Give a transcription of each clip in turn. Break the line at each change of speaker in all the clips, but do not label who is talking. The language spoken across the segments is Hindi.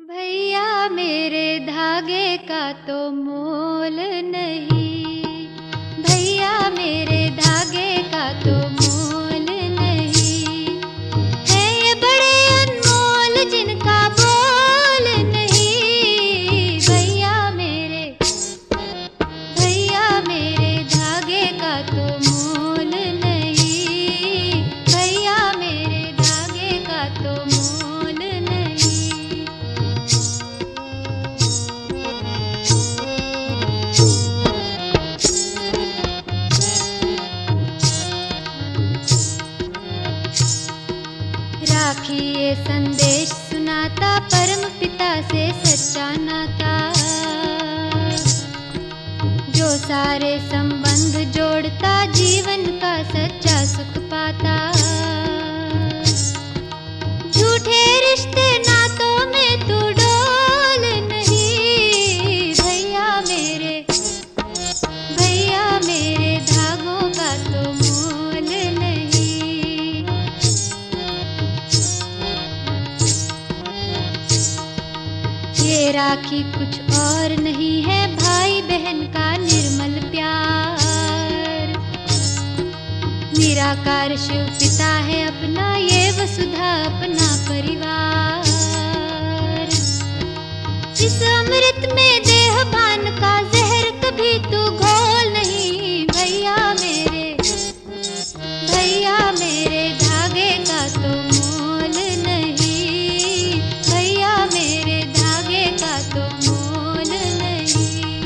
भैया मेरे धागे का तो मोल नहीं, भैया मेरे धागे का तो मोल नहीं, है ये बड़े अनमोल जिनका बोल नहीं। भैया मेरे धागे का तो मोल नहीं, भैया मेरे धागे का तो मोल नहीं। राखी ये संदेश सुनाता परम पिता से सच्चा नाता, जो सारे संबंध जोड़ता जीवन का सच्चा सुख पाता। झूठे रिश्ते नातों में तू डोल नहीं, भैया मेरे धागों का तो मोल नहीं। ये राखी कुछ और नहीं है भाई बहन का निर्मल प्यार, निराकार शिव पिता है अपना, ये वसुधा अपना परिवार। इस अमृत में देहभान का जहर कभी तू घोल नहीं, भैया मेरे धागे का तो मोल नहीं, भैया मेरे धागे का तो मोल नहीं।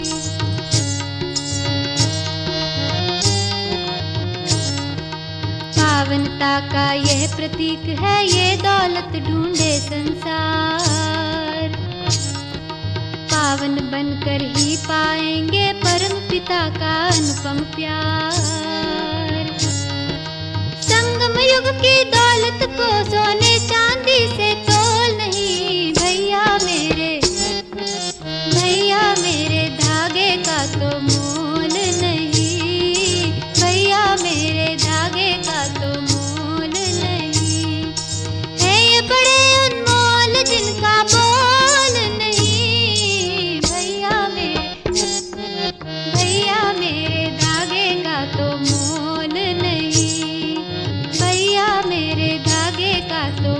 पावनता का यह प्रतीक है ये दौलत ढूंढे संसार, पावन बनकर ही पाएंगे परम पिता का अनुपम प्यार। संगम युग की दौलत को सोने चांदी से तोल नहीं, भैया मेरे धागे का तो मोल नहीं, भैया मेरे धागे का तो मोल नहीं, है ये बड़े अनमोल जिनका बोल नहीं। भैया मेरे धागे का तो मोल नहीं, भैया मेरे धागे का तो